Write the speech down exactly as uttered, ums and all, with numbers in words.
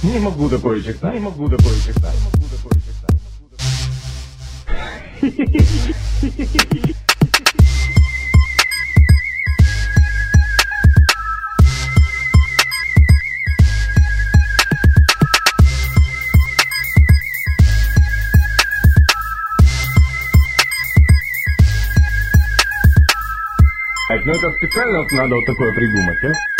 Не могу такое читать. Не могу такое читать. Не могу такое читать. Ну это специально вот надо вот такое придумать, а?